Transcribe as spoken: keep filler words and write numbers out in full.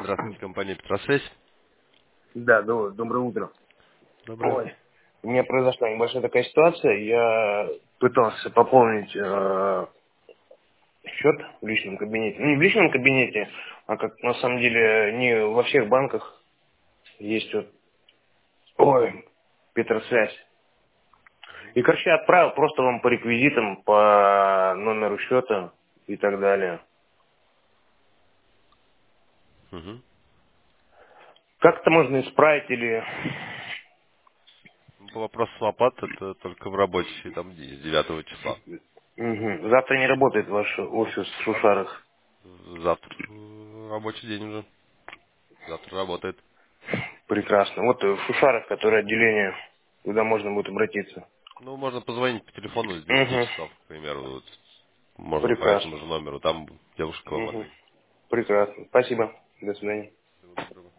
Здравствуйте, компания Петросвязь. Да, доброе, доброе утро. Доброе. Ой, у меня произошла небольшая такая ситуация. Я пытался пополнить э, счет в личном кабинете. Ну, не в личном кабинете, а как на самом деле не во всех банках есть вот, ой, Петросвязь. И, короче, я отправил просто вам по реквизитам, по номеру счета и так далее. Мгм. Как это можно исправить или... Ну, По вопросу оплат это только в рабочий там день, с девятого числа. Мгм. Завтра не работает ваш офис в Шушарах. Завтра э, рабочий день уже. Завтра работает. Прекрасно. Вот э, в Шушарах, которое отделение, куда можно будет обратиться. Ну, можно позвонить по телефону с девяти Угу. часов, к примеру. Вот. Можно по этому Прекрасно. же номеру. Там девушка вам Угу. ответит. Прекрасно. Спасибо. До свидания. Всего доброго.